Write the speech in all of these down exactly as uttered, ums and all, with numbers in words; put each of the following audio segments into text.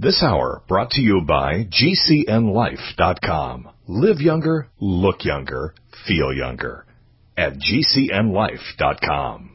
This hour brought to you by G C N life dot com. Live younger, look younger, feel younger at G C N life dot com.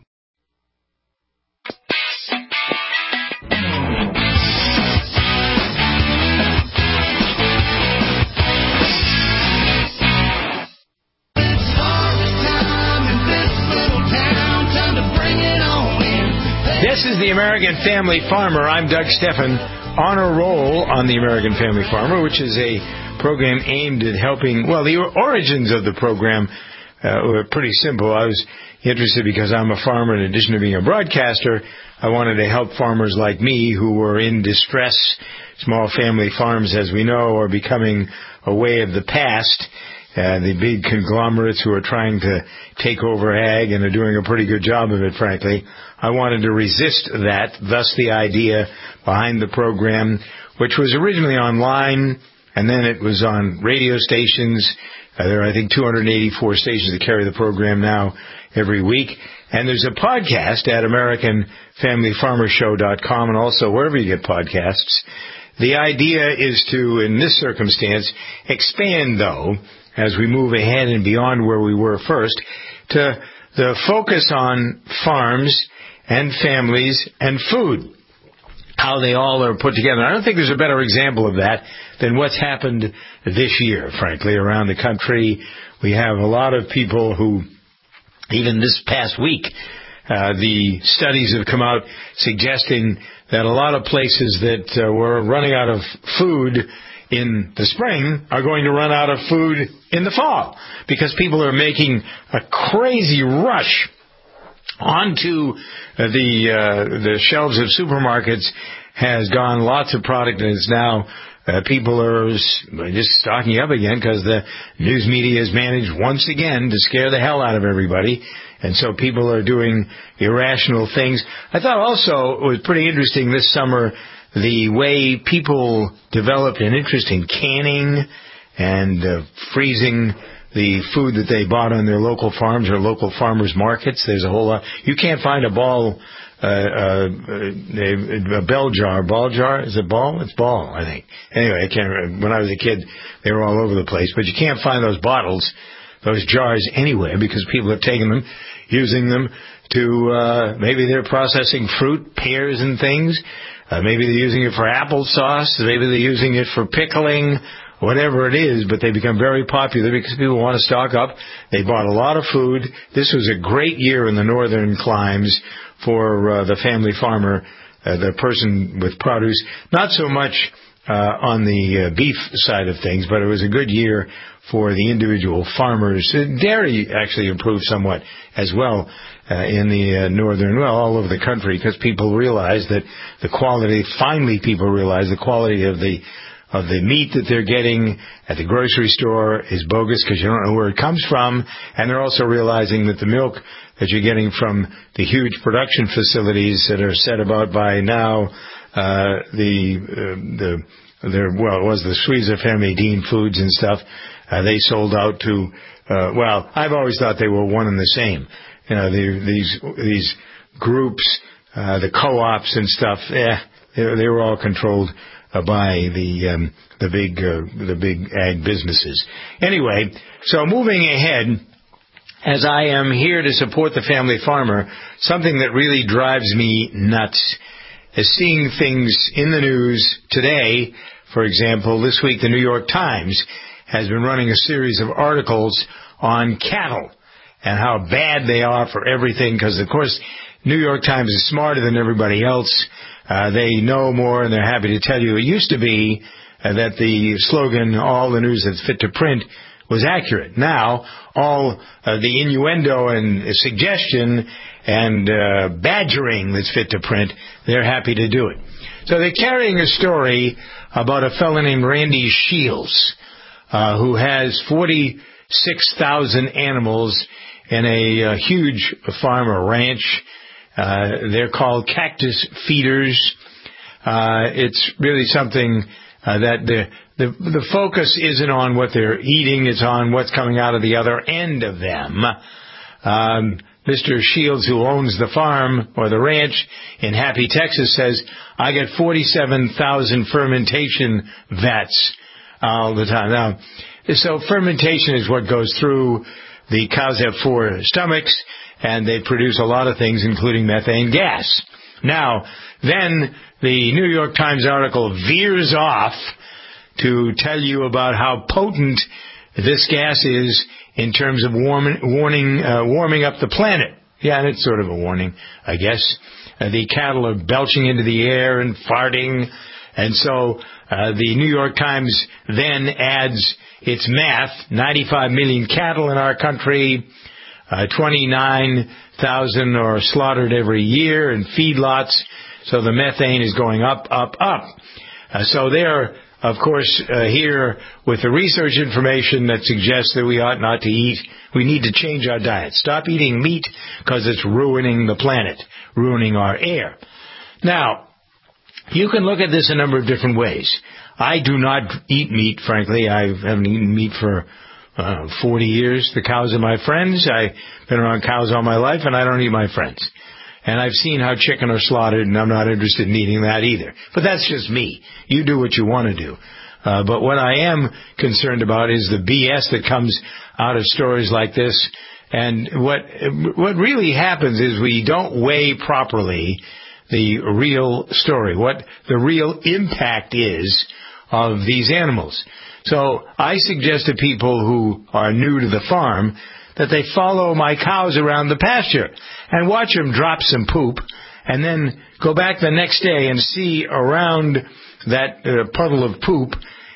This is the American Family Farmer. I'm Doug Steffen, on a roll on the American Family Farmer, which is a program aimed at helping, well, the origins of the program uh, were pretty simple. I was interested because I'm a farmer. In addition to being a broadcaster, I wanted to help farmers like me who were in distress. Small family farms, as we know, are becoming a way of the past. Uh, the big conglomerates who are trying to take over ag and are doing a pretty good job of it, frankly. I wanted to resist that, thus the idea behind the program, which was originally online, and then it was on radio stations. Uh, there are, I think, two hundred eighty-four stations that carry the program now every week. And there's a podcast at American Family Farmer Show dot com and also wherever you get podcasts. The idea is to, in this circumstance, expand, though, as we move ahead and beyond where we were first, to the focus on farms and families and food, how they all are put together. I don't think there's a better example of that than what's happened this year, frankly, around the country. We have a lot of people who, even this past week, uh, the studies have come out suggesting that a lot of places that uh, were running out of food in the spring are going to run out of food in the fall because people are making a crazy rush onto uh, the uh, the shelves of supermarkets. Has gone lots of product, and it's now uh, people are just stocking up again because the news media has managed once again to scare the hell out of everybody, and so people are doing irrational things. I thought also it was pretty interesting this summer the way people developed an interest in canning and uh, freezing the food that they bought on their local farms or local farmers markets. There's a whole lot. You can't find a ball, uh, uh, a, a bell jar. Ball jar? Is it ball? It's ball, I think. Anyway, I can't remember. When I was a kid, they were all over the place. But you can't find those bottles, those jars anywhere because people have taken them, using them to, uh, maybe they're processing fruit, pears and things. Uh, maybe they're using it for applesauce. Maybe they're using it for pickling, whatever it is. But they become very popular because people want to stock up. They bought a lot of food. This was a great year in the northern climes for uh, the family farmer, uh, the person with produce. Not so much uh, on the uh, beef side of things, but it was a good year for the individual farmers. Uh, dairy actually improved somewhat as well. Uh, in the uh, northern, well, all over the country, because people realize that the quality, finally people realize the quality of the of the meat that they're getting at the grocery store is bogus because you don't know where it comes from, and they're also realizing that the milk that you're getting from the huge production facilities that are set about by now, uh, the, uh, the, their, well, it was the Sweezer family, Dean Foods and stuff, uh, they sold out to, uh, well, I've always thought they were one and the same. You know, the, these these groups, uh, the co-ops and stuff, eh, they, they were all controlled uh, by the um, the big uh, the big ag businesses. Anyway, so moving ahead, as I am here to support the family farmer, something that really drives me nuts is seeing things in the news today. For example, this week the New York Times has been running a series of articles on cattle and how bad they are for everything, because, of course, New York Times is smarter than everybody else. Uh, they know more, and they're happy to tell you. It used to be uh, that the slogan, all the news that's fit to print, was accurate. Now, all uh, the innuendo and suggestion and uh, badgering that's fit to print, they're happy to do it. So they're carrying a story about a fellow named Randy Shields, uh, who has forty-six thousand animals in a, a huge farm or ranch. Uh, they're called cactus feeders. Uh, it's really something uh, that the, the the focus isn't on what they're eating, it's on what's coming out of the other end of them. Um, Mister Shields, who owns the farm or the ranch in Happy, Texas, says, I get forty-seven thousand fermentation vats all the time. Now, so fermentation is what goes through. The cows have four stomachs, and they produce a lot of things, including methane gas. Now, then the New York Times article veers off to tell you about how potent this gas is in terms of warming, warning, uh, warming up the planet. Yeah, and it's sort of a warning, I guess. Uh, the cattle are belching into the air and farting, and so uh, the New York Times then adds its math: ninety-five million cattle in our country, uh, twenty-nine thousand are slaughtered every year in feedlots, so the methane is going up, up, up. Uh, so they're, of course, uh, here with the research information that suggests that we ought not to eat. We need to change our diet. Stop eating meat because it's ruining the planet, ruining our air. Now, you can look at this a number of different ways. I do not eat meat, frankly. I haven't eaten meat for uh, forty years. The cows are my friends. I've been around cows all my life, and I don't eat my friends. And I've seen how chicken are slaughtered, and I'm not interested in eating that either. But that's just me. You do what you want to do. Uh, but what I am concerned about is the B S that comes out of stories like this. And what what really happens is we don't weigh properly the real story, what the real impact is of these animals. So I suggest to people who are new to the farm that they follow my cows around the pasture and watch them drop some poop, and then go back the next day and see around that uh, puddle of poop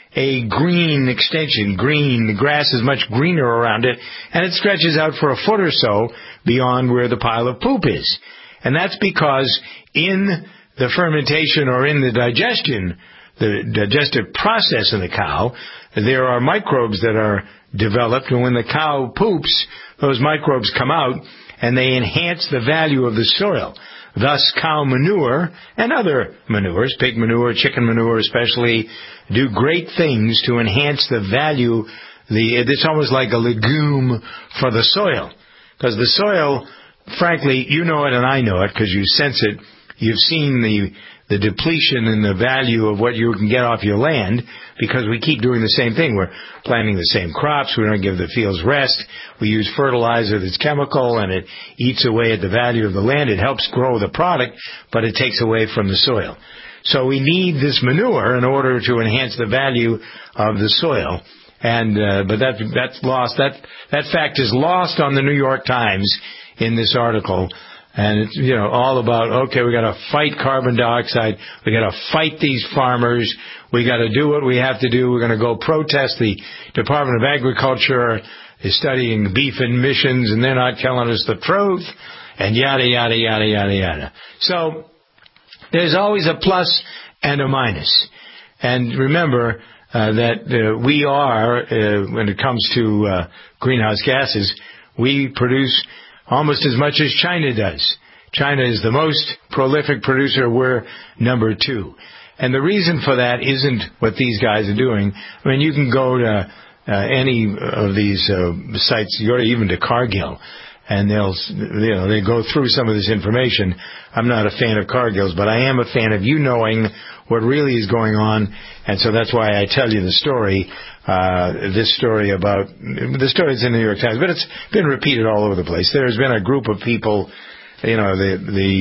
a green extension, green. The grass is much greener around it, and it stretches out for a foot or so beyond where the pile of poop is. And that's because in the fermentation or in the digestion, the digestive process in the cow, there are microbes that are developed, and when the cow poops, those microbes come out and they enhance the value of the soil. Thus, cow manure and other manures, pig manure, chicken manure especially, do great things to enhance the value. The, it's almost like a legume for the soil. Because the soil, frankly, you know it and I know it because you sense it. You've seen the the depletion in the value of what you can get off your land because we keep doing the same thing. We're planting the same crops. We don't give the fields rest. We use fertilizer that's chemical, and it eats away at the value of the land. It helps grow the product, but it takes away from the soil. So we need this manure in order to enhance the value of the soil. And uh, but that that's lost. That that fact is lost on the New York Times in this article. And it's, you know, all about, okay, we got to fight carbon dioxide. We got to fight these farmers. We got to do what we have to do. We're going to go protest. The Department of Agriculture is studying beef emissions, and they're not telling us the truth, and yada, yada, yada, yada, yada. So there's always a plus and a minus. And remember uh, that uh, we are, uh, when it comes to uh, greenhouse gases, we produce almost as much as China does. China is the most prolific producer. We're number two. And the reason for that isn't what these guys are doing. I mean, you can go to uh, any of these uh, sites, you go to even to Cargill, and they'll, you know, they go through some of this information. I'm not a fan of Cargill's, but I am a fan of you knowing what really is going on, and so that's why I tell you the story, uh, this story about, the story is in the New York Times, but it's been repeated all over the place. There's been a group of people, you know, the,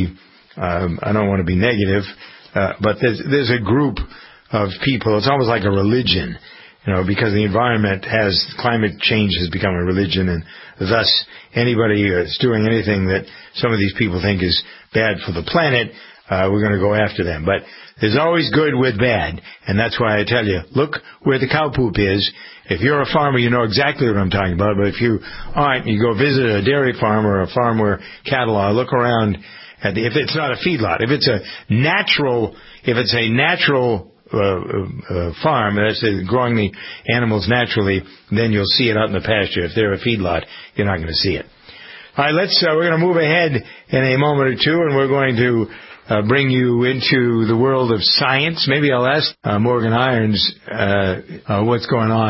the um, I don't want to be negative, uh, but there's, there's a group of people, it's almost like a religion, you know, because the environment has, climate change has become a religion, and thus anybody who's doing anything that some of these people think is bad for the planet, uh, we're going to go after them. But there's always good with bad, and that's why I tell you, look where the cow poop is. If you're a farmer, you know exactly what I'm talking about, but if you aren't, you go visit a dairy farm or a farm where cattle are, look around at the, if it's not a feedlot, if it's a natural, if it's a natural Uh, uh, farm, that's uh, growing the animals naturally, then you'll see it out in the pasture. If they're a feedlot, you're not going to see it. All right, let's, uh, we're going to move ahead in a moment or two, and we're going to uh, bring you into the world of science. Maybe I'll ask uh, Morgan Irons uh, uh, what's going on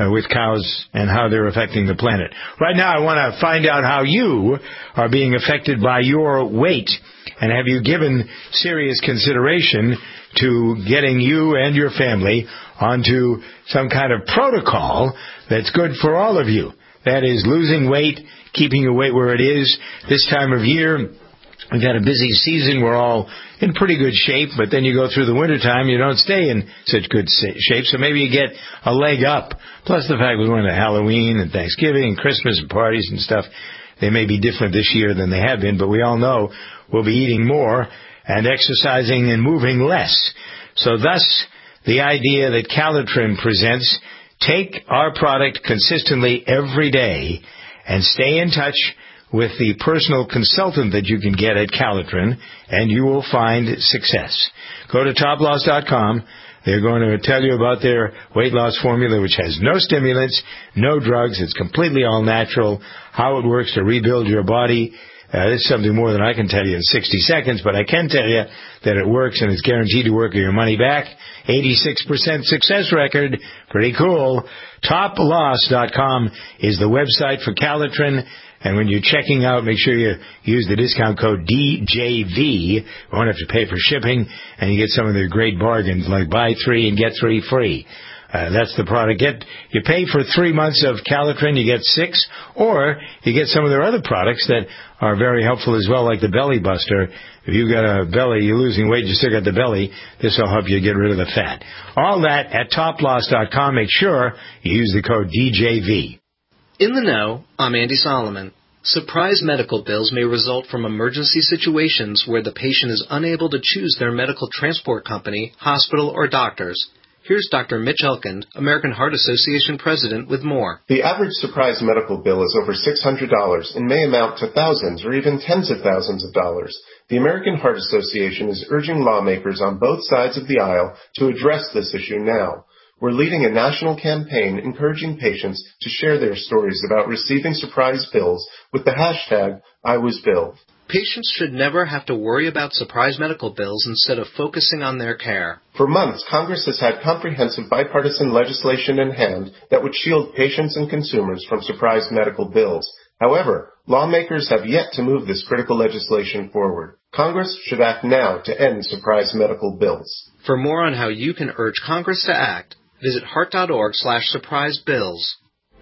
uh, with cows and how they're affecting the planet. Right now, I want to find out how you are being affected by your weight, and have you given serious consideration to getting you and your family onto some kind of protocol that's good for all of you. That is, losing weight, keeping your weight where it is. This time of year, we've had a busy season. We're all in pretty good shape, but then you go through the wintertime, you don't stay in such good shape, so maybe you get a leg up. Plus the fact we're going to Halloween and Thanksgiving and Christmas and parties and stuff. They may be different this year than they have been, but we all know we'll be eating more and exercising and moving less. So thus, the idea that Calitrin presents, take our product consistently every day and stay in touch with the personal consultant that you can get at Calitrin, and you will find success. Go to top loss dot com. They're going to tell you about their weight loss formula, which has no stimulants, no drugs. It's completely all natural, how it works to rebuild your body. Uh, this is something more than I can tell you in sixty seconds, but I can tell you that it works, and it's guaranteed to work your money back. eighty-six percent success record. Pretty cool. top loss dot com is the website for Calitrin. And when you're checking out, make sure you use the discount code D J V. You won't have to pay for shipping, and you get some of their great bargains, like buy three and get three free. Uh, that's the product. Get you pay for three months of Calitrin, you get six, or you get some of their other products that are very helpful as well, like the Belly Buster. If you've got a belly, you're losing weight, you still got the belly, this will help you get rid of the fat. All that at top loss dot com. Make sure you use the code D J V. In the know, I'm Andy Solomon. Surprise medical bills may result from emergency situations where the patient is unable to choose their medical transport company, hospital, or doctors. Here's Doctor Mitch Elkind, American Heart Association president, with more. The average surprise medical bill is over six hundred dollars and may amount to thousands or even tens of thousands of dollars. The American Heart Association is urging lawmakers on both sides of the aisle to address this issue now. We're leading a national campaign encouraging patients to share their stories about receiving surprise bills with the hashtag I was billed. Patients should never have to worry about surprise medical bills instead of focusing on their care. For months, Congress has had comprehensive bipartisan legislation in hand that would shield patients and consumers from surprise medical bills. However, lawmakers have yet to move this critical legislation forward. Congress should act now to end surprise medical bills. For more on how you can urge Congress to act, visit heart.org slash surprise bills.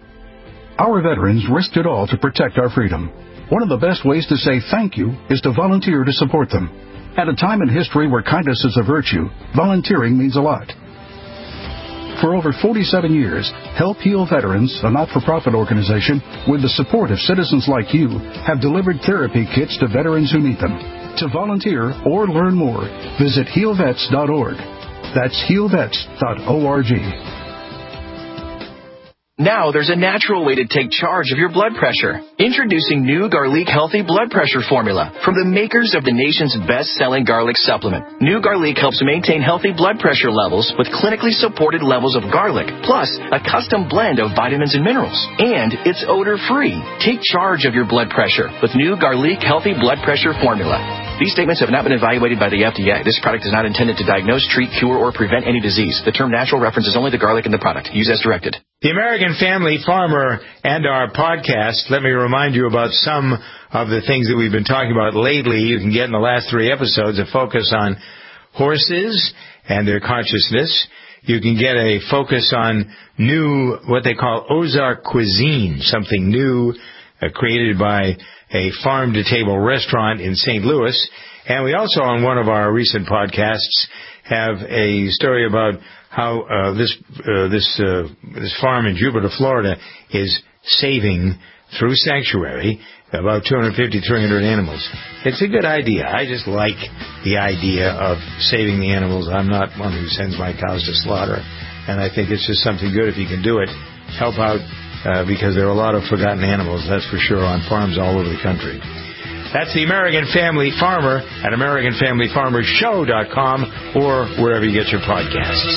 Our veterans risked it all to protect our freedom. One of the best ways to say thank you is to volunteer to support them. At a time in history where kindness is a virtue, volunteering means a lot. For over forty-seven years, Help Heal Veterans, a not-for-profit organization, with the support of citizens like you, have delivered therapy kits to veterans who need them. To volunteer or learn more, visit heal vets dot org. That's heal vets dot org. Now there's a natural way to take charge of your blood pressure. Introducing new Garlic Healthy Blood Pressure Formula from the makers of the nation's best-selling garlic supplement. New Garlic helps maintain healthy blood pressure levels with clinically supported levels of garlic, plus a custom blend of vitamins and minerals. And it's odor-free. Take charge of your blood pressure with new Garlic Healthy Blood Pressure Formula. These statements have not been evaluated by the F D A. This product is not intended to diagnose, treat, cure, or prevent any disease. The term natural references only the garlic in the product. Use as directed. The American Family Farmer and our podcast, let me remind you about some of the things that we've been talking about lately. You can get in the last three episodes a focus on horses and their consciousness. You can get a focus on new, what they call Ozark cuisine, something new uh, created by a farm-to-table restaurant in Saint Louis. And we also, on one of our recent podcasts, have a story about how uh, this uh, this uh, this farm in Jupiter, Florida, is saving, through sanctuary, about two hundred fifty, three hundred animals. It's a good idea. I just like the idea of saving the animals. I'm not one who sends my cows to slaughter, and I think it's just something good if you can do it. Help out, uh, because there are a lot of forgotten animals, that's for sure, on farms all over the country. That's the American Family Farmer at American Family Farmer Show dot com or wherever you get your podcasts.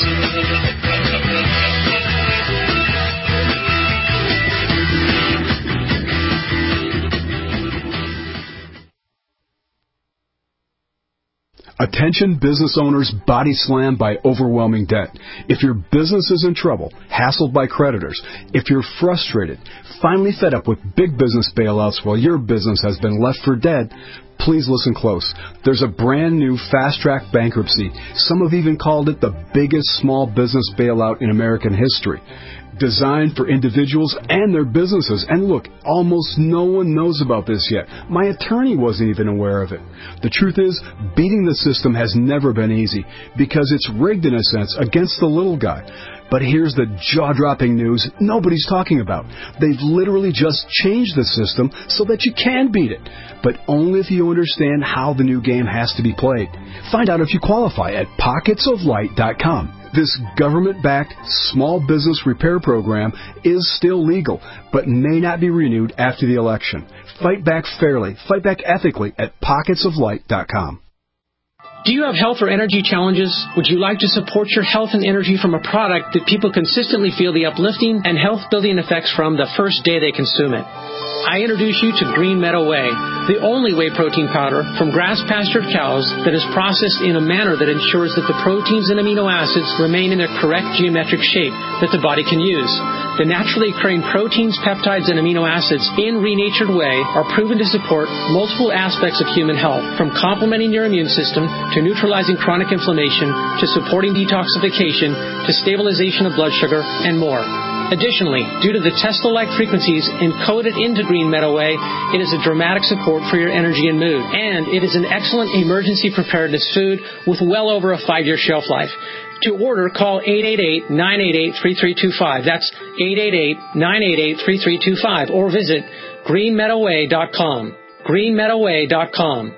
Attention business owners body slammed by overwhelming debt. If your business is in trouble, hassled by creditors, if you're frustrated, finally fed up with big business bailouts while your business has been left for dead, please listen close. There's a brand new fast-track bankruptcy. Some have even called it the biggest small business bailout in American history. Designed for individuals and their businesses. And look, almost no one knows about this yet. My attorney wasn't even aware of it. The truth is, beating the system has never been easy because it's rigged in a sense against the little guy. But here's the jaw-dropping news nobody's talking about. They've literally just changed the system so that you can beat it, but only if you understand how the new game has to be played. Find out if you qualify at pockets of light dot com. This government-backed small business repair program is still legal, but may not be renewed after the election. Fight back fairly, fight back ethically at pockets of light dot com. Do you have health or energy challenges? Would you like to support your health and energy from a product that people consistently feel the uplifting and health-building effects from the first day they consume it? I introduce you to Green Meadow Whey, the only whey protein powder from grass-pastured cows that is processed in a manner that ensures that the proteins and amino acids remain in their correct geometric shape that the body can use. The naturally occurring proteins, peptides, and amino acids in renatured whey are proven to support multiple aspects of human health, from complementing your immune system to neutralizing chronic inflammation to supporting detoxification to stabilization of blood sugar and more. Additionally, due to the Tesla-like frequencies encoded into Green Meadow Whey, it is a dramatic support for your energy and mood. And it is an excellent emergency preparedness food with well over a five-year shelf life. To order, call eight eight eight, nine eight eight, three three two five. That's eight eight eight, nine eight eight, three three two five. Or visit green meadow whey dot com. green meadow whey dot com.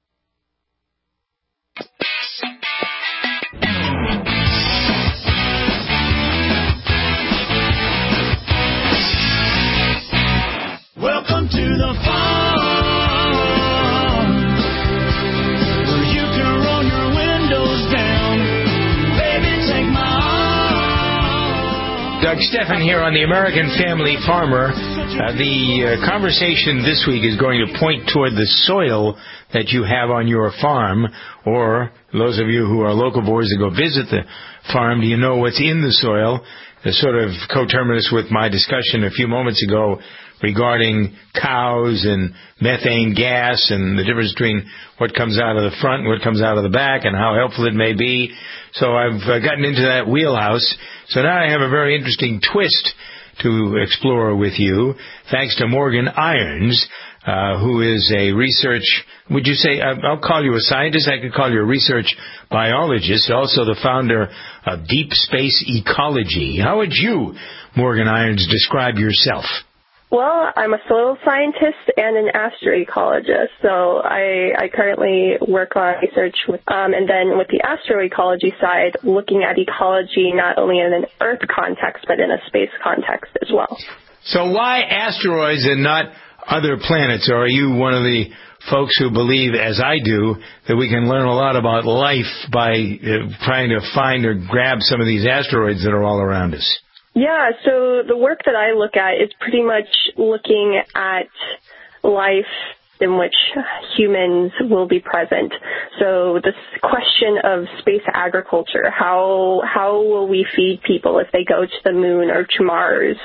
Welcome to the farm, where you can roll your windows down. Baby, take my arm. Doug Stephan here on the American Family Farmer. Uh, the uh, conversation this week is going to point toward the soil that you have on your farm, or those of you who are local boys that go visit the farm, do you know what's in the soil? It's sort of coterminous with my discussion a few moments ago regarding cows and methane gas and the difference between what comes out of the front and what comes out of the back and how helpful it may be. So I've uh, gotten into that wheelhouse. So now I have a very interesting twist to explore with you, thanks to Morgan Irons, uh, who is a research, would you say, I'll call you a scientist, I could call you a research biologist, also the founder of Deep Space Ecology. How would you, Morgan Irons, describe yourself? Well, I'm a soil scientist and an astroecologist, so I, I currently work on research with, um, and then with the astroecology side, looking at ecology not only in an Earth context, but in a space context as well. So why asteroids and not other planets? Or are you one of the folks who believe, as I do, that we can learn a lot about life by uh, trying to find or grab some of these asteroids that are all around us? Yeah, so the work that I look at is pretty much looking at life in which humans will be present. So this question of space agriculture, how how will we feed people if they go to the moon or to Mars,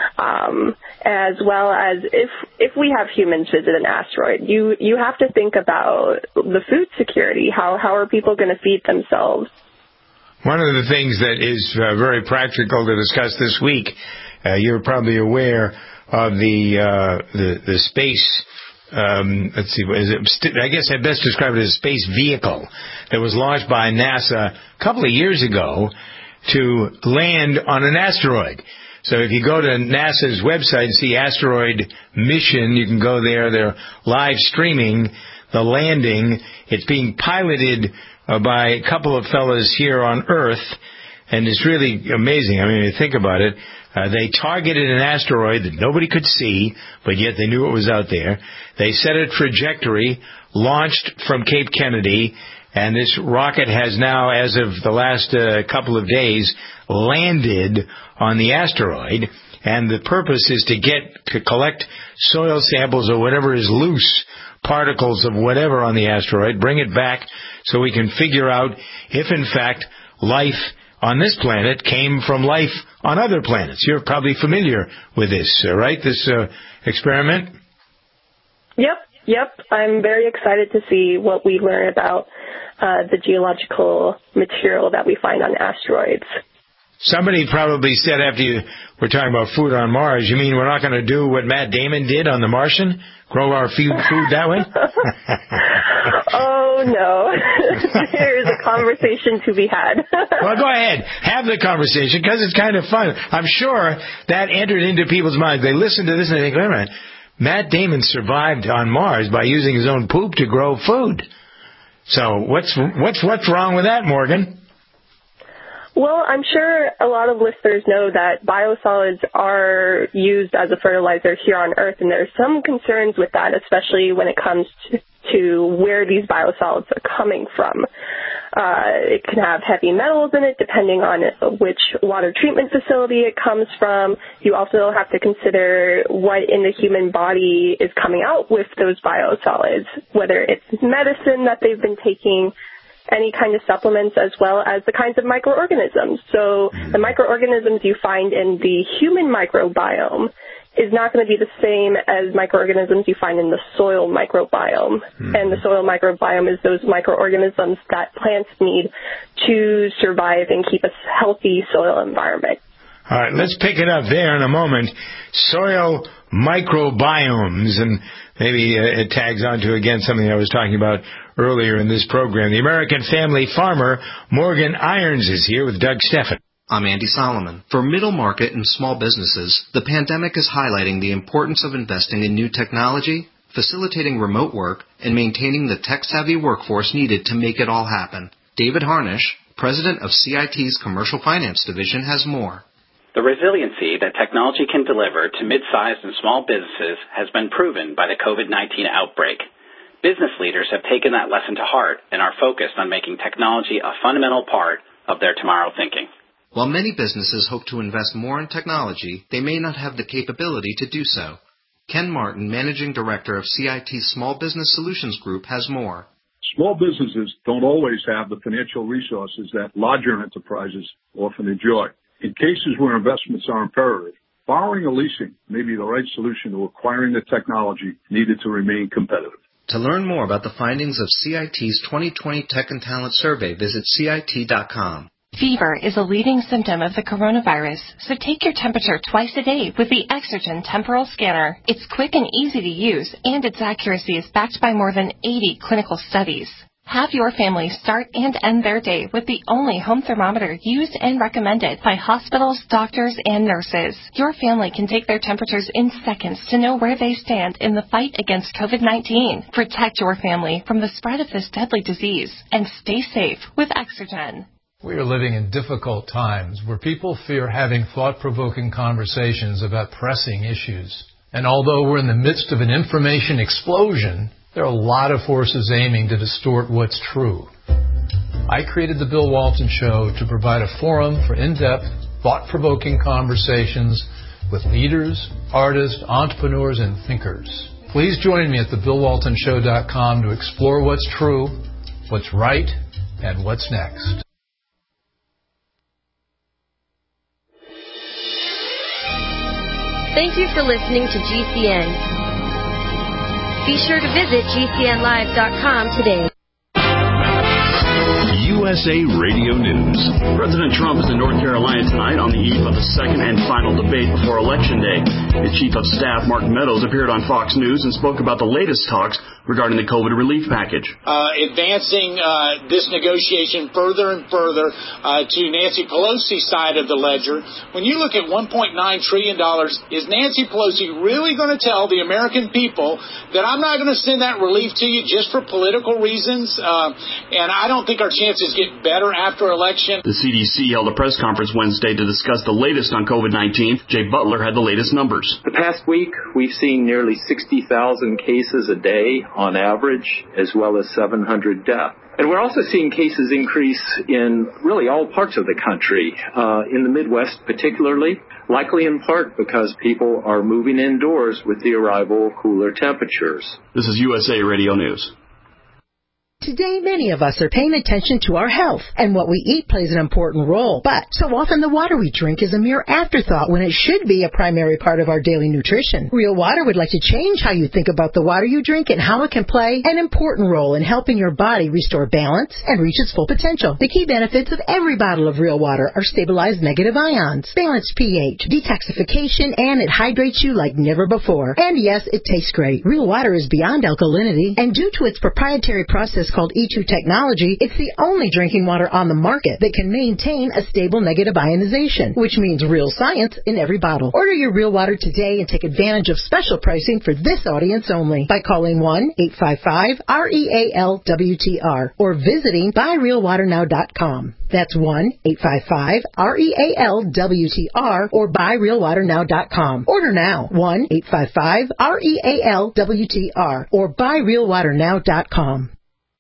um, as well as if if we have humans visit an asteroid, you you have to think about the food security. How how are people going to feed themselves? One of the things that is uh, very practical to discuss this week, uh, you're probably aware of the uh, the, the space. Um, let's see, is it, I guess I best describe it as a space vehicle that was launched by NASA a couple of years ago to land on an asteroid. So if you go to NASA's website and see asteroid mission, you can go there. They're live streaming the landing. It's being piloted uh, by a couple of fellas here on Earth, and it's really amazing. I mean, you think about it. Uh, they targeted an asteroid that nobody could see, but yet they knew it was out there. They set a trajectory, launched from Cape Kennedy, and this rocket has now, as of the last uh, couple of days, landed on the asteroid. And the purpose is to get to collect soil samples or whatever is loose particles of whatever on the asteroid, bring it back so we can figure out if, in fact, life on this planet came from life on other planets. You're probably familiar with this, uh, right, this uh, experiment? Yep, yep. I'm very excited to see what we learn about uh, the geological material that we find on asteroids. Somebody probably said after you were talking about food on Mars, you mean we're not going to do what Matt Damon did on The Martian? Grow our food, food that way? Oh, no. There's a conversation to be had. Well, go ahead. Have the conversation because it's kind of fun. I'm sure that entered into people's minds. They listen to this and they think, wait a minute, Matt Damon survived on Mars by using his own poop to grow food. So what's what's what's wrong with that, Morgan? Well, I'm sure a lot of listeners know that biosolids are used as a fertilizer here on Earth, and there are some concerns with that, especially when it comes to, to where these biosolids are coming from. Uh, it can have heavy metals in it, depending on which water treatment facility it comes from. You also have to consider what in the human body is coming out with those biosolids, whether it's medicine that they've been taking, any kind of supplements, as well as the kinds of microorganisms. So the microorganisms you find in the human microbiome is not going to be the same as microorganisms you find in the soil microbiome. Mm-hmm. And the soil microbiome is those microorganisms that plants need to survive and keep a healthy soil environment. All right, let's pick it up there in a moment. Soil microbiomes, and maybe uh, it tags onto, again, something I was talking about earlier in this program. The American Family Farmer, Morgan Irons, is here with Doug Steffen. I'm Andy Solomon. For middle market and small businesses, the pandemic is highlighting the importance of investing in new technology, facilitating remote work, and maintaining the tech-savvy workforce needed to make it all happen. David Harnish, president of C I T's Commercial Finance Division, has more. The resiliency that technology can deliver to mid-sized and small businesses has been proven by the COVID nineteen outbreak. Business leaders have taken that lesson to heart and are focused on making technology a fundamental part of their tomorrow thinking. While many businesses hope to invest more in technology, they may not have the capability to do so. Ken Martin, Managing Director of C I T's Small Business Solutions Group, has more. Small businesses don't always have the financial resources that larger enterprises often enjoy. In cases where investments are imperative, borrowing or leasing may be the right solution to acquiring the technology needed to remain competitive. To learn more about the findings of C I T's twenty twenty Tech and Talent Survey, visit C I T dot com. Fever is a leading symptom of the coronavirus, so take your temperature twice a day with the Exergen Temporal Scanner. It's quick and easy to use, and its accuracy is backed by more than eighty clinical studies. Have your family start and end their day with the only home thermometer used and recommended by hospitals, doctors, and nurses. Your family can take their temperatures in seconds to know where they stand in the fight against COVID nineteen. Protect your family from the spread of this deadly disease and stay safe with Exergen. We are living in difficult times where people fear having thought-provoking conversations about pressing issues. And although we're in the midst of an information explosion, there are a lot of forces aiming to distort what's true. I created The Bill Walton Show to provide a forum for in-depth, thought-provoking conversations with leaders, artists, entrepreneurs, and thinkers. Please join me at the bill walton show dot com to explore what's true, what's right, and what's next. Thank you for listening to G C N. Be sure to visit G C N live dot com today. U S A Radio News. President Trump is in North Carolina tonight on the eve of the second and final debate before Election Day. His Chief of Staff, Mark Meadows, appeared on Fox News and spoke about the latest talks regarding the COVID relief package. Uh, advancing uh, this negotiation further and further uh, to Nancy Pelosi's side of the ledger. When you look at one point nine trillion dollars, is Nancy Pelosi really going to tell the American people that I'm not going to send that relief to you just for political reasons? Uh, and I don't think our chances get better after election. The C D C held a press conference Wednesday to discuss the latest on COVID nineteen. Jay Butler had the latest numbers. The past week, we've seen nearly sixty thousand cases a day on average, as well as seven hundred deaths. And we're also seeing cases increase in really all parts of the country, uh, in the Midwest particularly, likely in part because people are moving indoors with the arrival of cooler temperatures. This is U S A Radio News. Today, many of us are paying attention to our health, and what we eat plays an important role. But so often the water we drink is a mere afterthought when it should be a primary part of our daily nutrition. Real Water would like to change how you think about the water you drink and how it can play an important role in helping your body restore balance and reach its full potential. The key benefits of every bottle of Real Water are stabilized negative ions, balanced pH, detoxification, and it hydrates you like never before. And yes, it tastes great. Real Water is beyond alkalinity, and due to its proprietary process called E two technology, it's the only drinking water on the market that can maintain a stable negative ionization, which means real science in every bottle. Order your Real Water today and take advantage of special pricing for this audience only by calling one eight five five R E A L W T R or visiting buy real water now dot com. That's one eight five five R E A L W T R or buy real water now dot com. Order now, one eight five five R E A L W T R or buy real water now dot com.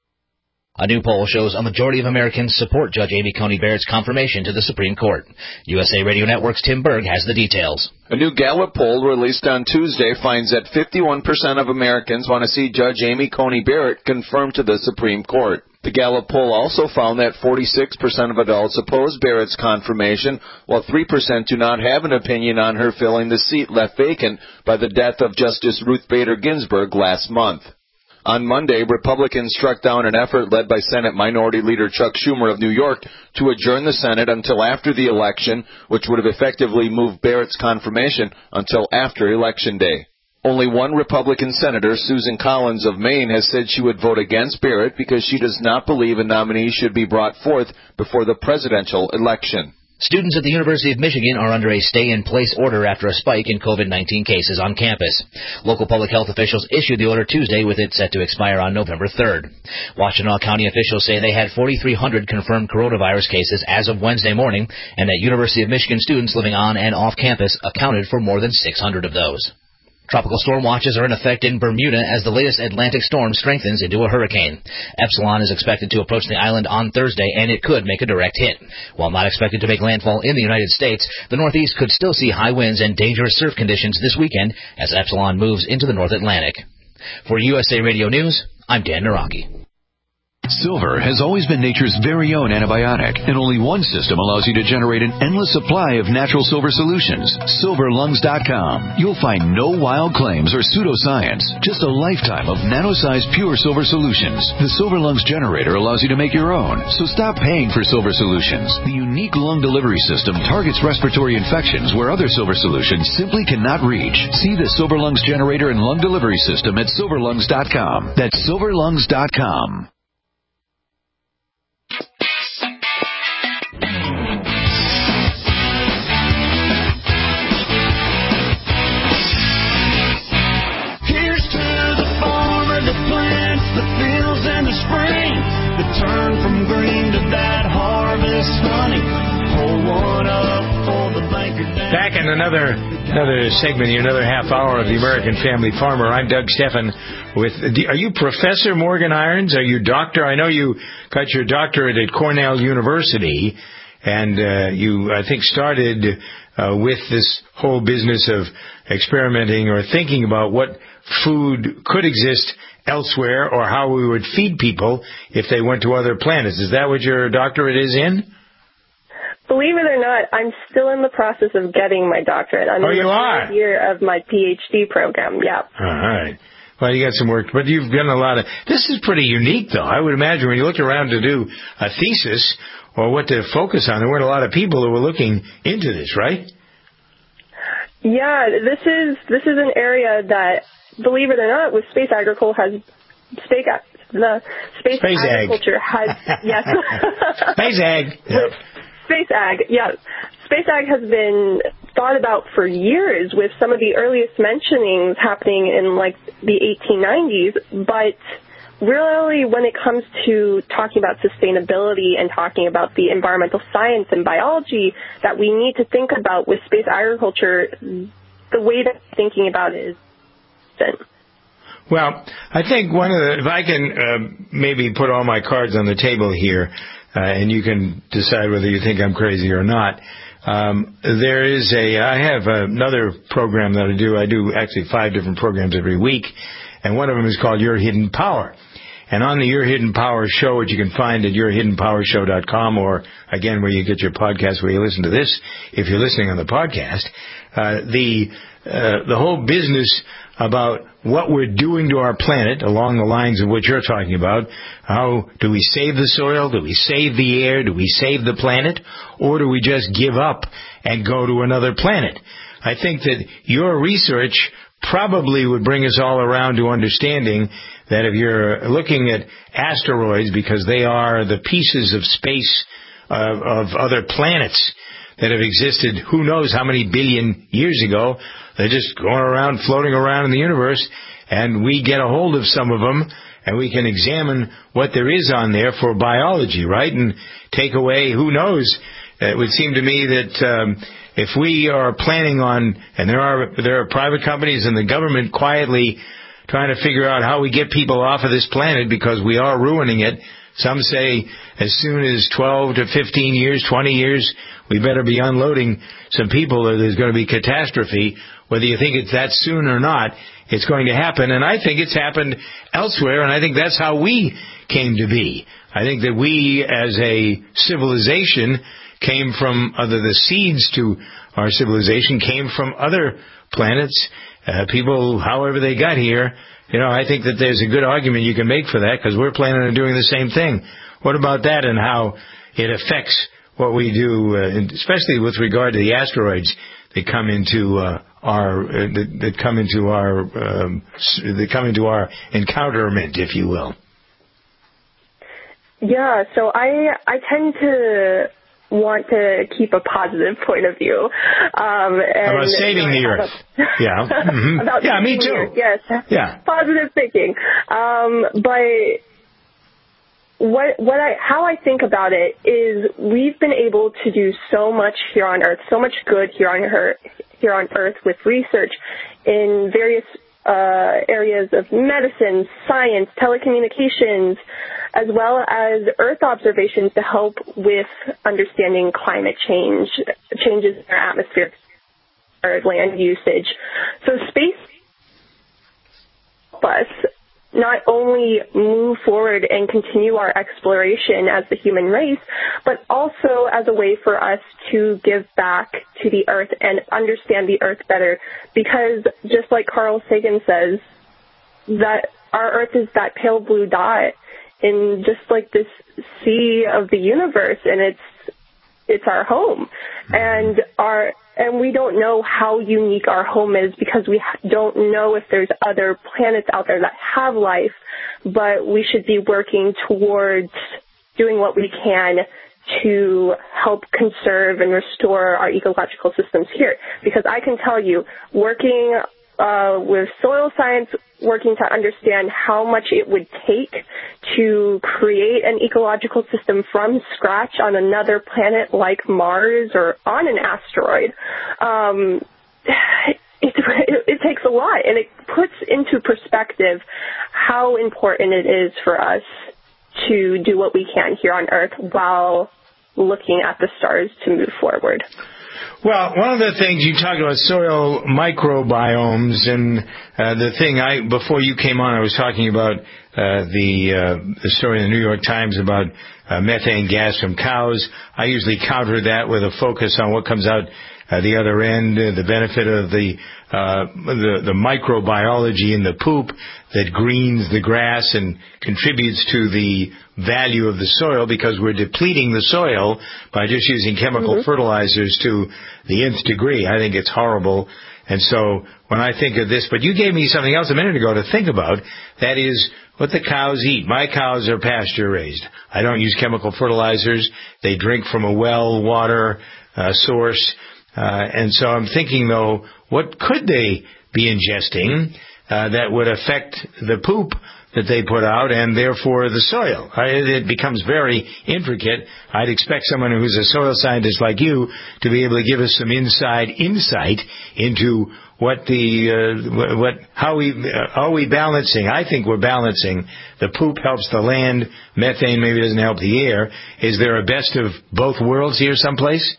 A new poll shows a majority of Americans support Judge Amy Coney Barrett's confirmation to the Supreme Court. U S A Radio Network's Tim Berg has the details. A new Gallup poll released on Tuesday finds that fifty-one percent of Americans want to see Judge Amy Coney Barrett confirmed to the Supreme Court. The Gallup poll also found that forty-six percent of adults oppose Barrett's confirmation, while three percent do not have an opinion on her filling the seat left vacant by the death of Justice Ruth Bader Ginsburg last month. On Monday, Republicans struck down an effort led by Senate Minority Leader Chuck Schumer of New York to adjourn the Senate until after the election, which would have effectively moved Barrett's confirmation until after Election Day. Only one Republican senator, Susan Collins of Maine, has said she would vote against Barrett because she does not believe a nominee should be brought forth before the presidential election. Students at the University of Michigan are under a stay-in-place order after a spike in COVID nineteen cases on campus. Local public health officials issued the order Tuesday, with it set to expire on November third. Washtenaw County officials say they had forty-three hundred confirmed coronavirus cases as of Wednesday morning, and that University of Michigan students living on and off campus accounted for more than six hundred of those. Tropical storm watches are in effect in Bermuda as the latest Atlantic storm strengthens into a hurricane. Epsilon is expected to approach the island on Thursday, and it could make a direct hit. While not expected to make landfall in the United States, the Northeast could still see high winds and dangerous surf conditions this weekend as Epsilon moves into the North Atlantic. For U S A Radio News, I'm Dan Naraki. Silver has always been nature's very own antibiotic, and only one system allows you to generate an endless supply of natural silver solutions. silver lungs dot com. You'll find no wild claims or pseudoscience, just a lifetime of nano-sized pure silver solutions. The Silver Lungs generator allows you to make your own, so stop paying for silver solutions. The unique lung delivery system targets respiratory infections where other silver solutions simply cannot reach. See the Silver Lungs generator and lung delivery system at silver lungs dot com. That's silver lungs dot com. Turn from green to that harvest honey. Pull one up for the banker down. Back in another another segment here, another half hour of the American Family Farmer. I'm Doug Steffen with. Are you Professor Morgan Irons? Are you doctor? I know you got your doctorate at Cornell University, and uh, you I think started uh, with this whole business of experimenting or thinking about what food could exist elsewhere, or how we would feed people if they went to other planets. Is that what your doctorate is in? Believe it or not, I'm still in the process of getting my doctorate. I'm oh, in you the are? third year of my P H D program, yeah. All right. Well, you got some work, but you've done a lot of... This is pretty unique, though. I would imagine when you look around to do a thesis or what to focus on, there weren't a lot of people who were looking into this, right? Yeah, this is this is an area that, believe it or not, with space agriculture has space the space, space agriculture ag. has yes space ag yep. space ag yeah space ag has been thought about for years, with some of the earliest mentionings happening in like the eighteen nineties, but really when it comes to talking about sustainability and talking about the environmental science and biology that we need to think about with space agriculture, the way that I'm thinking about it is Well, I think one of the, if I can uh, maybe put all my cards on the table here, uh, and you can decide whether you think I'm crazy or not. Um, there is a, I have another program that I do. I do actually five different programs every week, and one of them is called Your Hidden Power. And on the Your Hidden Power show, which you can find at your hidden power show dot com, or again, where you get your podcast, where you listen to this, if you're listening on the podcast, uh, the, uh, the whole business about what we're doing to our planet along the lines of what you're talking about. How do we save the soil? Do we save the air? Do we save the planet? Or do we just give up and go to another planet? I think that your research probably would bring us all around to understanding that if you're looking at asteroids, because they are the pieces of space uh, of other planets that have existed who knows how many billion years ago, they're just going around, floating around in the universe, and we get a hold of some of them, and we can examine what there is on there for biology, right? And take away, who knows, it would seem to me that um, if we are planning on, and there are there are private companies and the government quietly trying to figure out how we get people off of this planet because we are ruining it. Some say as soon as twelve to fifteen years, twenty years, we better be unloading some people or there's going to be catastrophe. Whether you think it's that soon or not, it's going to happen. And I think it's happened elsewhere, and I think that's how we came to be. I think that we as a civilization came from, other the seeds to our civilization came from other planets. Uh, people, however they got here, you know, I think that there's a good argument you can make for that because we're planning on doing the same thing. What about that and how it affects what we do, uh, especially with regard to the asteroids that come into uh, our uh, that, that come into our um, that come into our encounterment, if you will? Yeah, so I I tend to want to keep a positive point of view. Um, and, about saving you know, the earth. Yeah. Mm-hmm. About yeah, me too. Earth, yes. Yeah. Positive thinking. Um, but what what I how I think about it is we've been able to do so much here on Earth, so much good here on Earth, here on Earth with research in various uh, areas of medicine, science, telecommunications, as well as Earth observations to help with understanding climate change, changes in our atmosphere, or land usage. So space helps us not only move forward and continue our exploration as the human race, but also as a way for us to give back to the Earth and understand the Earth better. Because just like Carl Sagan says, that our Earth is that pale blue dot in just like this sea of the universe, and it's it's our home, and our and we don't know how unique our home is because we don't know if there's other planets out there that have life, but we should be working towards doing what we can to help conserve and restore our ecological systems here. Because I can tell you, working uh, with soil science, working to understand how much it would take to create an ecological system from scratch on another planet like Mars or on an asteroid, um, it, it, it takes a lot, and it puts into perspective how important it is for us to do what we can here on Earth while looking at the stars to move forward. Well, one of the things you talked about soil microbiomes, and uh, the thing I before you came on, I was talking about uh, the uh, the story in the New York Times about uh, methane gas from cows. I usually counter that with a focus on what comes out uh, the other end, uh, the benefit of the uh, the the microbiology in the poop that greens the grass and contributes to the value of the soil, because we're depleting the soil by just using chemical mm-hmm. fertilizers to the nth degree. I think it's horrible. And so when I think of this, but you gave me something else a minute ago to think about, that is what the cows eat. My cows are pasture raised. I don't use chemical fertilizers. They drink from a well water uh, source. Uh, and so I'm thinking, though, what could they be ingesting uh, that would affect the poop that they put out and therefore the soil. It becomes very intricate. I'd expect someone who's a soil scientist like you to be able to give us some inside insight into what the, uh, what, how we, uh, are we balancing? I think we're balancing. The poop helps the land. Methane maybe doesn't help the air. Is there a best of both worlds here someplace?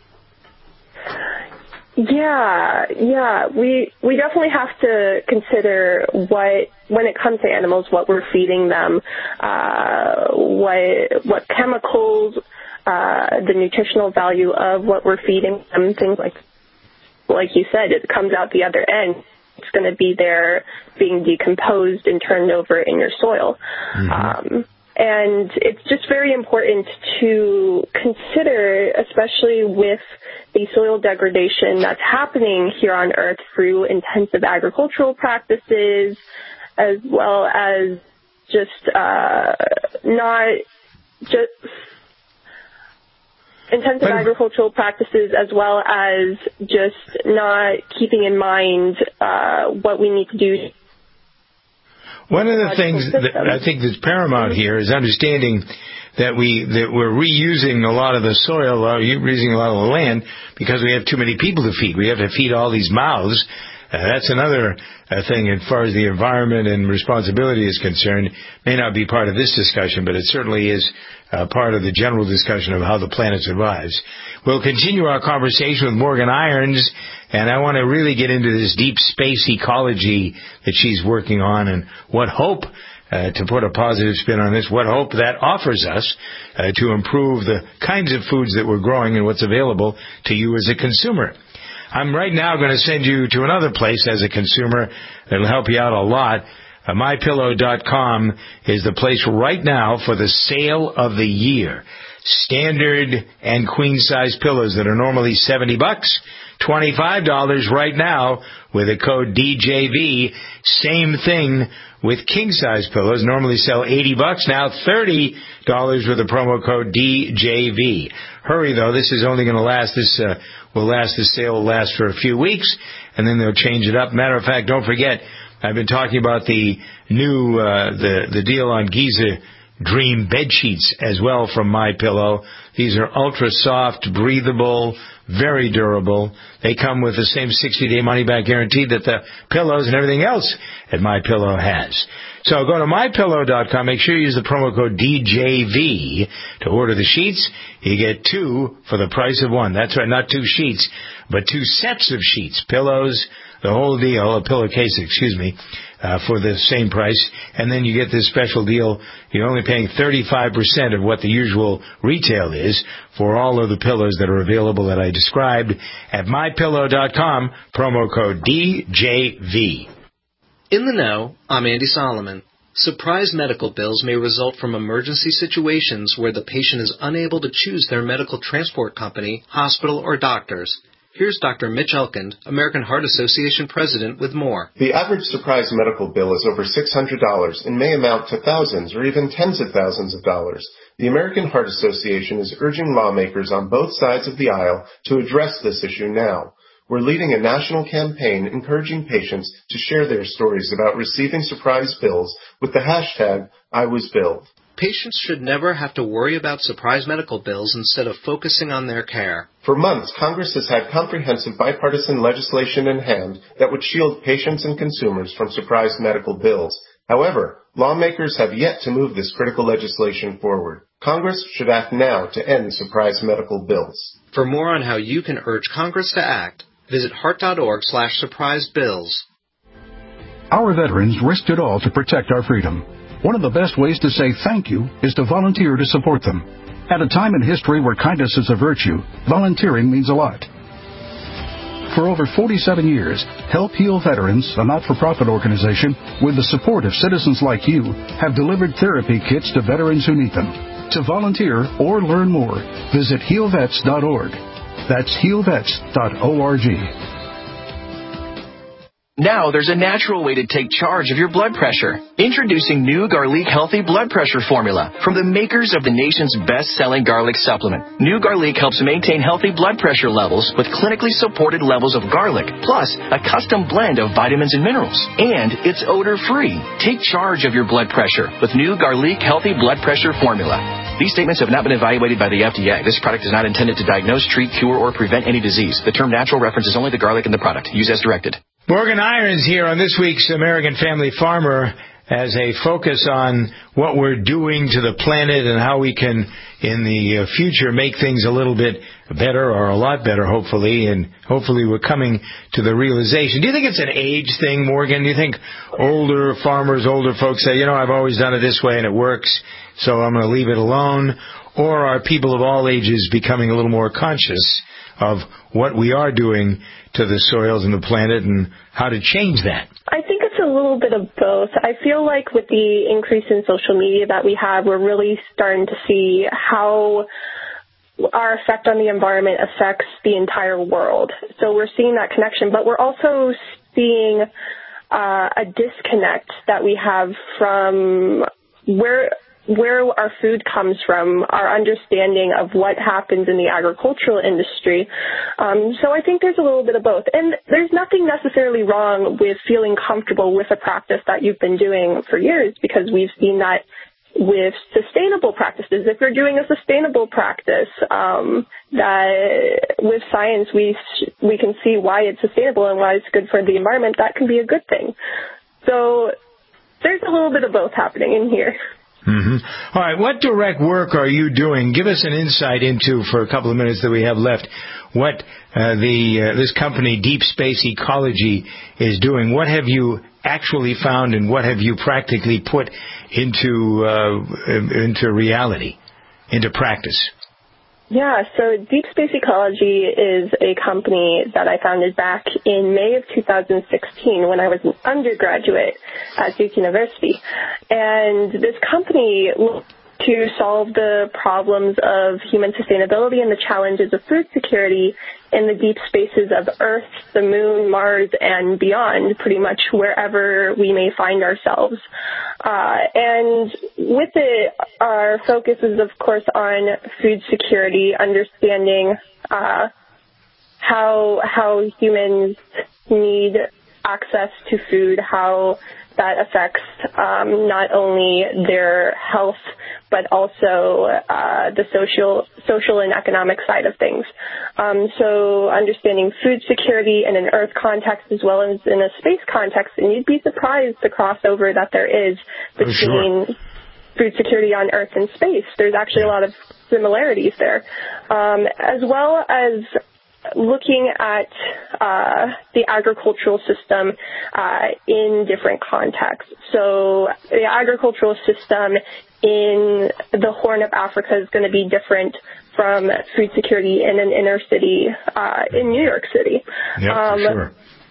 Yeah, yeah. We we definitely have to consider what, when it comes to animals, what we're feeding them, uh, what what chemicals, uh, the nutritional value of what we're feeding them, things like like you said, it comes out the other end. It's going to be there being decomposed and turned over in your soil. Mm-hmm. Um, and it's just very important to consider, especially with the soil degradation that's happening here on Earth through intensive agricultural practices, as well as just uh, not just intensive agricultural practices, as well as just not keeping in mind uh, what we need to do. One of the things that I think that's paramount here is understanding that we that we're reusing a lot of the soil, uh, reusing a lot of the land, because we have too many people to feed. We have to feed all these mouths. Uh, that's another uh, thing as far as the environment and responsibility is concerned. May not be part of this discussion, but it certainly is uh, part of the general discussion of how the planet survives. We'll continue our conversation with Morgan Irons, and I want to really get into this deep space ecology that she's working on and what hope, uh, to put a positive spin on this, what hope that offers us uh, to improve the kinds of foods that we're growing and what's available to you as a consumer. I'm right now going to send you to another place as a consumer that will help you out a lot. Uh, my pillow dot com is the place right now for the sale of the year. Standard and queen size pillows that are normally seventy bucks, twenty-five dollars right now with a code D J V. Same thing with king size pillows. Normally sell eighty bucks, now thirty dollars with a promo code D J V. Hurry though, this is only going to last, this uh, will last, this sale will last for a few weeks, and then they'll change it up. Matter of fact, don't forget, I've been talking about the new, uh, the, the deal on Giza Dream bed sheets as well from MyPillow. These are ultra soft, breathable, very durable. They come with the same sixty-day money-back guarantee that the pillows and everything else at MyPillow has. So go to my pillow dot com. Make sure you use the promo code D J V to order the sheets. You get two for the price of one. That's right, not two sheets, but two sets of sheets, pillows, the whole deal, a pillowcase, excuse me, uh, for the same price. And then you get this special deal. You're only paying thirty-five percent of what the usual retail is for all of the pillows that are available that I described at my pillow dot com, promo code D J V. In the know, I'm Andy Solomon. Surprise medical bills may result from emergency situations where the patient is unable to choose their medical transport company, hospital, or doctors. Here's Doctor Mitch Elkind, American Heart Association president, with more. The average surprise medical bill is over six hundred dollars and may amount to thousands or even tens of thousands of dollars. The American Heart Association is urging lawmakers on both sides of the aisle to address this issue now. We're leading a national campaign encouraging patients to share their stories about receiving surprise bills with the hashtag I was billed. Patients should never have to worry about surprise medical bills instead of focusing on their care. For months, Congress has had comprehensive bipartisan legislation in hand that would shield patients and consumers from surprise medical bills. However, lawmakers have yet to move this critical legislation forward. Congress should act now to end surprise medical bills. For more on how you can urge Congress to act, visit heart.org slash surprise bills. Our veterans risked it all to protect our freedom. One of the best ways to say thank you is to volunteer to support them. At a time in history where kindness is a virtue, volunteering means a lot. For over forty-seven years, Help Heal Veterans, a not-for-profit organization with the support of citizens like you, have delivered therapy kits to veterans who need them. To volunteer or learn more, visit heal vets dot org. That's heal vets dot org. Now there's a natural way to take charge of your blood pressure. Introducing new Garlic Healthy Blood Pressure Formula from the makers of the nation's best-selling garlic supplement. New Garlic helps maintain healthy blood pressure levels with clinically supported levels of garlic, plus a custom blend of vitamins and minerals. And it's odor-free. Take charge of your blood pressure with new Garlic Healthy Blood Pressure Formula. These statements have not been evaluated by the F D A. This product is not intended to diagnose, treat, cure, or prevent any disease. The term natural references only the garlic in the product. Use as directed. Morgan Irons here on this week's American Family Farmer as a focus on what we're doing to the planet and how we can, in the future, make things a little bit better or a lot better, hopefully, and hopefully we're coming to the realization. Do you think it's an age thing, Morgan? Do you think older farmers, older folks say, you know, I've always done it this way and it works, so I'm going to leave it alone? Or are people of all ages becoming a little more conscious of what we are doing to the soils and the planet and how to change that? I think it's a little bit of both. I feel like with the increase in social media that we have, we're really starting to see how our effect on the environment affects the entire world. So we're seeing that connection, but we're also seeing uh, a disconnect that we have from where where our food comes from, our understanding of what happens in the agricultural industry. Um, so I think there's a little bit of both. And there's nothing necessarily wrong with feeling comfortable with a practice that you've been doing for years, because we've seen that with sustainable practices. If you're doing a sustainable practice, um, that with science we we can see why it's sustainable and why it's good for the environment, that can be a good thing. So there's a little bit of both happening in here. Mm-hmm. All right, what direct work are you doing? Give us an insight into, for a couple of minutes that we have left, what uh, the uh, this company, Deep Space Ecology, is doing. What have you actually found, and what have you practically put into uh, into reality, into practice? Yeah, so Deep Space Ecology is a company that I founded back in May of two thousand sixteen when I was an undergraduate at Duke University. And this company looked to solve the problems of human sustainability and the challenges of food security in the deep spaces of Earth, the Moon, Mars, and beyond, pretty much wherever we may find ourselves. Uh, and with it, our focus is, of course, on food security, understanding uh, how how humans need access to food, how that affects um, not only their health, but also uh, the social social and economic side of things. Um, so understanding food security in an Earth context as well as in a space context, and you'd be surprised the crossover that there is between sure. food security on Earth and space. There's actually a lot of similarities there, um, as well as looking at uh, the agricultural system uh, in different contexts. So the agricultural system in the Horn of Africa is going to be different from food security in an inner city uh, in New York City. Yeah, um, for sure.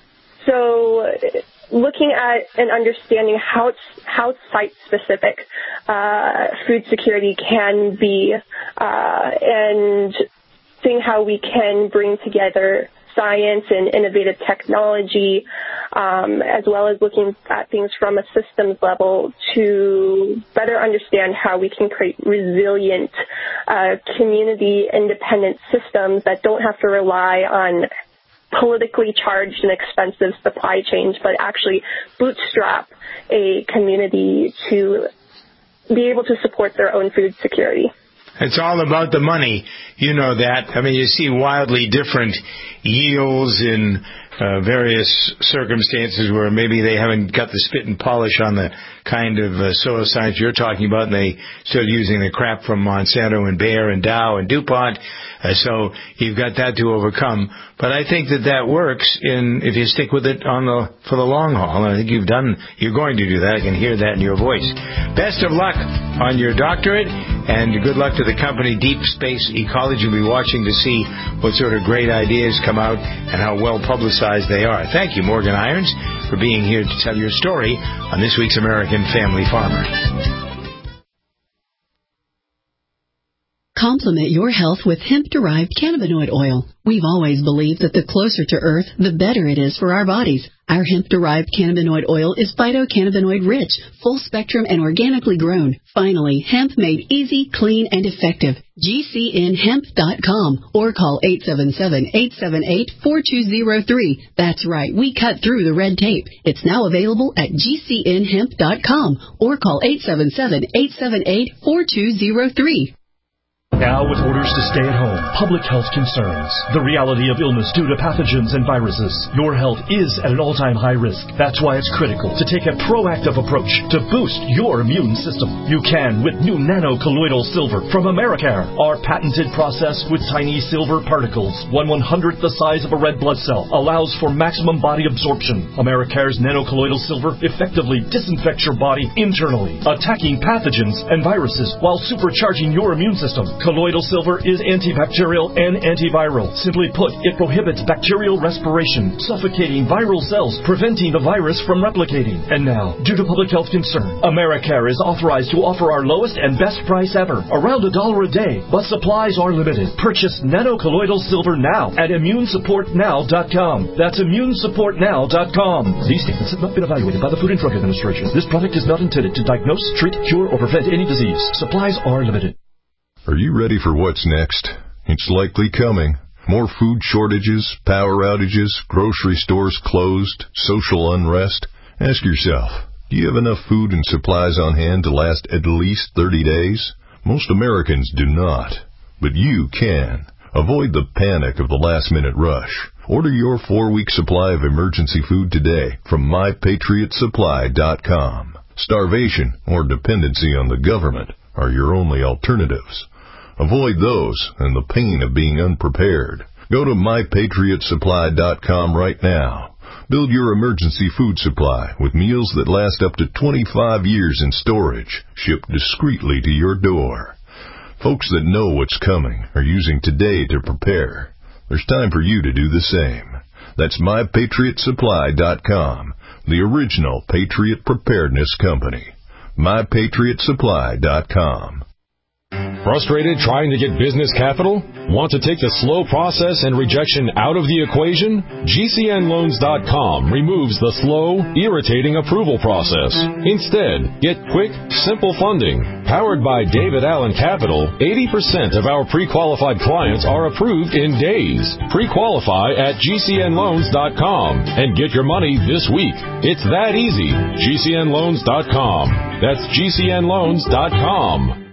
So looking at and understanding how it's, how site-specific uh, food security can be uh, and seeing how we can bring together science and innovative technology, um, as well as looking at things from a systems level to better understand how we can create resilient, uh, community-independent systems that don't have to rely on politically charged and expensive supply chains, but actually bootstrap a community to be able to support their own food security. It's all about the money. You know that. I mean, you see wildly different yields in uh, various circumstances where maybe they haven't got the spit and polish on the kind of uh, soil science you're talking about, and they still using the crap from Monsanto and Bayer and Dow and DuPont. Uh, so you've got that to overcome. But I think that that works in if you stick with it on the for the long haul. And I think you've done. You're going to do that. I can hear that in your voice. Best of luck on your doctorate, and good luck to the company Deep Space Ecology. We'll be watching to see what sort of great ideas come out and how well publicized they are. Thank you, Morgan Irons, for being here to tell your story on this week's American Family Farmer. Complement your health with hemp-derived cannabinoid oil. We've always believed that the closer to Earth, the better it is for our bodies. Our hemp-derived cannabinoid oil is phytocannabinoid-rich, full-spectrum, and organically grown. Finally, hemp made easy, clean, and effective. G C N hemp dot com or call eight seven seven, eight seven eight, four two zero three. That's right, we cut through the red tape. It's now available at G C N hemp dot com or call eight seven seven, eight seven eight, four two zero three. Now with orders to stay at home, public health concerns, the reality of illness due to pathogens and viruses, your health is at an all-time high risk. That's why it's critical to take a proactive approach to boost your immune system. You can with new nano-colloidal silver from Americare. Our patented process with tiny silver particles, one one-hundredth the size of a red blood cell, allows for maximum body absorption. Americare's nano-colloidal silver effectively disinfects your body internally, attacking pathogens and viruses while supercharging your immune system. Colloidal silver is antibacterial and antiviral. Simply put, it prohibits bacterial respiration, suffocating viral cells, preventing the virus from replicating. And now, due to public health concern, Americare is authorized to offer our lowest and best price ever, around a dollar a day, but supplies are limited. Purchase nano-colloidal silver now at immune support now dot com. That's immune support now dot com. These statements have not been evaluated by the Food and Drug Administration. This product is not intended to diagnose, treat, cure, or prevent any disease. Supplies are limited. Are you ready for what's next? It's likely coming. More food shortages, power outages, grocery stores closed, social unrest. Ask yourself, do you have enough food and supplies on hand to last at least thirty days? Most Americans do not, but you can. Avoid the panic of the last-minute rush. Order your four-week supply of emergency food today from my patriot supply dot com. Starvation or dependency on the government are your only alternatives. Avoid those and the pain of being unprepared. Go to my patriot supply dot com right now. Build your emergency food supply with meals that last up to twenty-five years in storage, shipped discreetly to your door. Folks that know what's coming are using today to prepare. There's time for you to do the same. That's my patriot supply dot com, the original Patriot Preparedness Company. my patriot supply dot com. Frustrated trying to get business capital? Want to take the slow process and rejection out of the equation? G C N loans dot com removes the slow, irritating approval process. Instead, get quick, simple funding. Powered by David Allen Capital, eighty percent of our pre-qualified clients are approved in days. Pre-qualify at G C N loans dot com and get your money this week. It's that easy. G C N loans dot com. That's G C N loans dot com.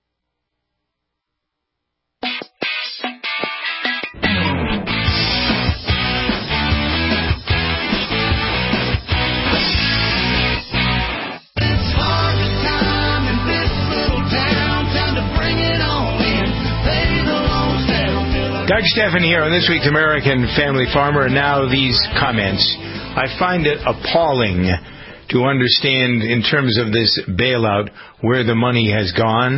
Doug Steffen here on This Week's American Family Farmer. And now these comments. I find it appalling to understand in terms of this bailout where the money has gone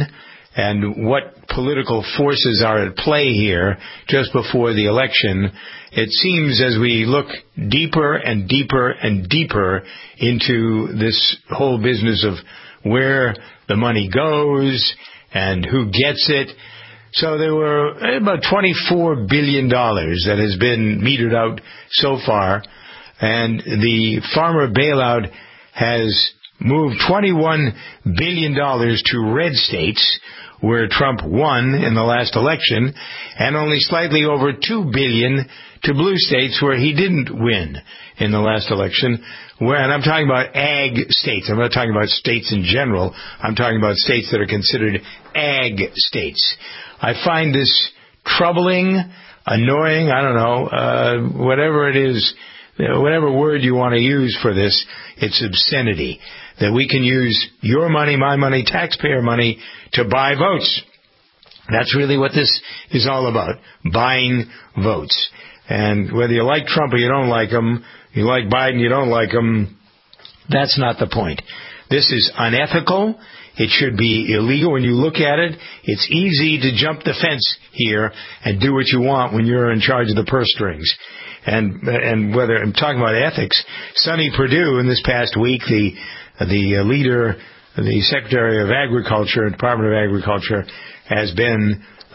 and what political forces are at play here just before the election. It seems as we look deeper and deeper and deeper into this whole business of where the money goes and who gets it. So there were about twenty-four billion dollars that has been metered out so far, and the farmer bailout has moved twenty-one billion dollars to red states, where Trump won in the last election, and only slightly over two billion dollars to blue states where he didn't win in the last election. Where, and I'm talking about ag states. I'm not talking about states in general. I'm talking about states that are considered ag states. I find this troubling, annoying, I don't know, uh, whatever it is, whatever word you want to use for this, it's obscenity. That we can use your money, my money, taxpayer money to buy votes. That's really what this is all about, buying votes. And whether you like Trump or you don't like him, you like Biden, you don't like him, that's not the point. This is unethical. It should be illegal. When you look at it, it's easy to jump the fence here and do what you want when you're in charge of the purse strings. And and whether I'm talking about ethics, Sonny Perdue in this past week, the the leader, the Secretary of Agriculture, Department of Agriculture, has been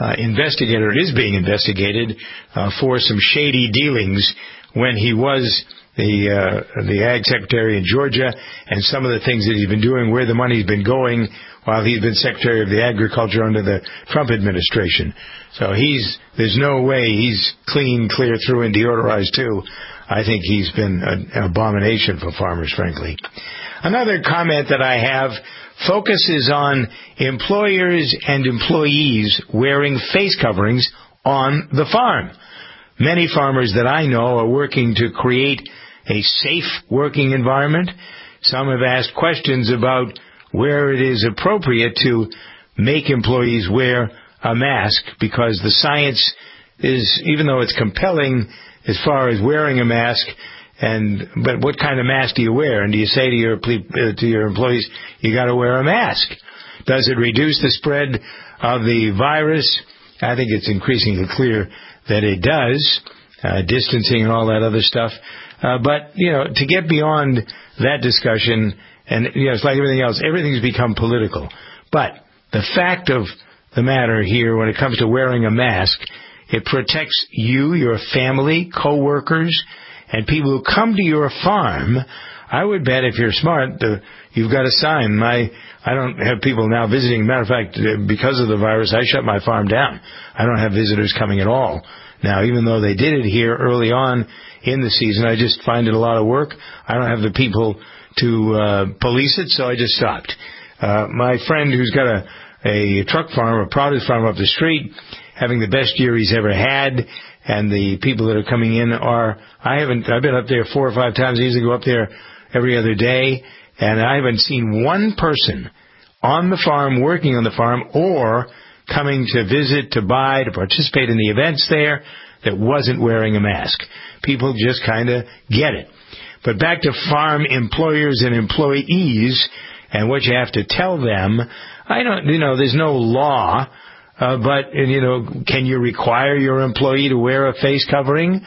uh, investigated, or is being investigated, uh, for some shady dealings when he was the uh, the Ag Secretary in Georgia, and some of the things that he's been doing, where the money's been going while he's been Secretary of the Agriculture under the Trump administration. So he's there's no way he's clean, clear through, and deodorized too. I think he's been an abomination for farmers, frankly. Another comment that I have focuses on employers and employees wearing face coverings on the farm. Many farmers that I know are working to create a safe working environment. Some have asked questions about where it is appropriate to make employees wear a mask, because the science is, even though it's compelling as far as wearing a mask, and but what kind of mask do you wear? And do you say to your uh, to your employees, you got to wear a mask? Does it reduce the spread of the virus? I think it's increasingly clear that it does, uh, distancing and all that other stuff. Uh, but, you know, to get beyond that discussion, and, you know, it's like everything else, everything's become political. But the fact of the matter here, when it comes to wearing a mask, it protects you, your family, coworkers, and people who come to your farm. I would bet if you're smart, uh, you've got a sign. My, I don't have people now visiting. Matter of fact, because of the virus, I shut my farm down. I don't have visitors coming at all. Now, even though they did it here early on in the season, I just find it a lot of work. I don't have the people to uh, police it, so I just stopped. Uh, my friend who's got a, a truck farm, a produce farm up the street, having the best year he's ever had, and the people that are coming in are, I haven't, I've been up there four or five times. I usually go up there every other day, and I haven't seen one person on the farm, working on the farm, or coming to visit, to buy, to participate in the events there that wasn't wearing a mask. People just kind of get it. But back to farm employers and employees and what you have to tell them. I don't, you know, there's no law, uh, but, you know, can you require your employee to wear a face covering?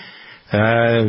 Uh,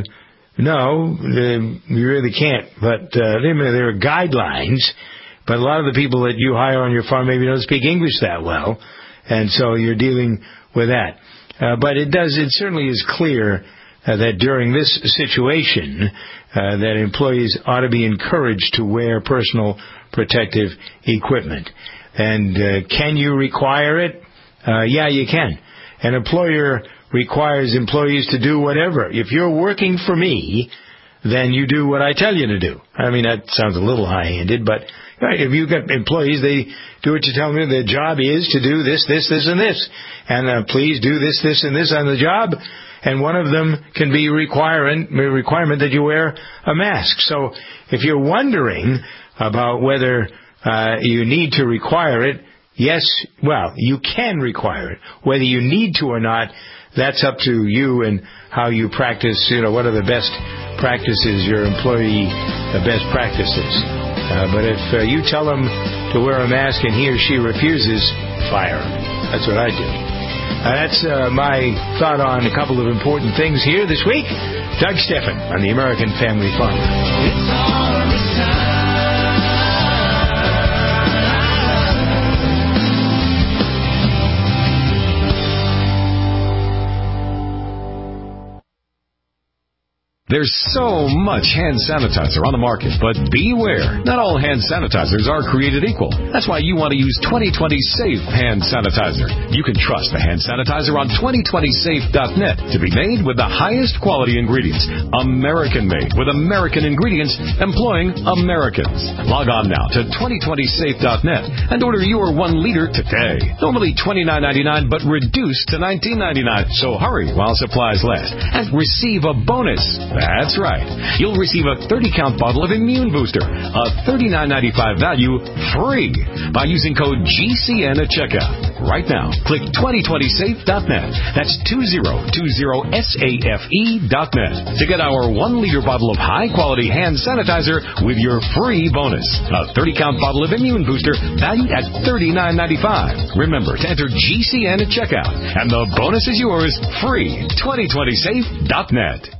no, uh, you really can't. But uh, there are guidelines. But a lot of the people that you hire on your farm maybe don't speak English that well, and so you're dealing with that. Uh, but it does, it certainly is clear uh, that during this situation, uh, that employees ought to be encouraged to wear personal protective equipment. And uh, can you require it? Uh, yeah, you can. An employer requires employees to do whatever. If you're working for me, then you do what I tell you to do. I mean, that sounds a little high-handed, but right, if you've got employees, they do what you tell them. Their job is to do this, this, this, and this. And uh, please do this, this, and this on the job. And one of them can be requiring, requirement that you wear a mask. So if you're wondering about whether uh, you need to require it, yes, well, you can require it. Whether you need to or not, that's up to you and how you practice, you know, what are the best practices, your employee, the best practices. Uh, but if uh, you tell them to wear a mask and he or she refuses, fire. That's what I do. Uh, that's uh, my thought on a couple of important things here this week. Doug Steffen on the American Family Farmer. It's all the time. There's so much hand sanitizer on the market, but beware. Not all hand sanitizers are created equal. That's why you want to use twenty twenty Safe Hand Sanitizer. You can trust the hand sanitizer on twenty twenty safe dot net to be made with the highest quality ingredients. American-made with American ingredients employing Americans. Log on now to twenty twenty safe dot net and order your one liter today. Normally twenty-nine ninety-nine, but reduced to nineteen ninety-nine. So hurry while supplies last and receive a bonus. That's right. You'll receive a thirty count bottle of Immune Booster, a thirty-nine ninety-five value, free by using code G C N at checkout. Right now, click twenty twenty safe dot net. That's twenty twenty safe dot net to get our one liter bottle of high-quality hand sanitizer with your free bonus. A thirty count bottle of Immune Booster valued at thirty-nine ninety-five. Remember to enter G C N at checkout, and the bonus is yours free. twenty twenty safe dot net.